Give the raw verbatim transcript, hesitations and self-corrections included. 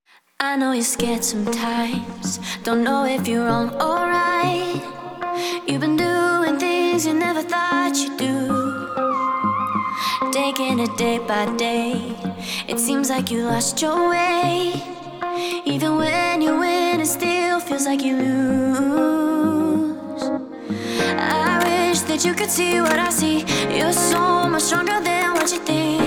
I know you're scared sometimes, don't know if you're wrong or right. You've been doing things you never thought you'd do, taking it day by day. It seems like you lost your way. Even when you win, it still feels like you lose. I wish that you could see what I see. You're so much stronger than what you think.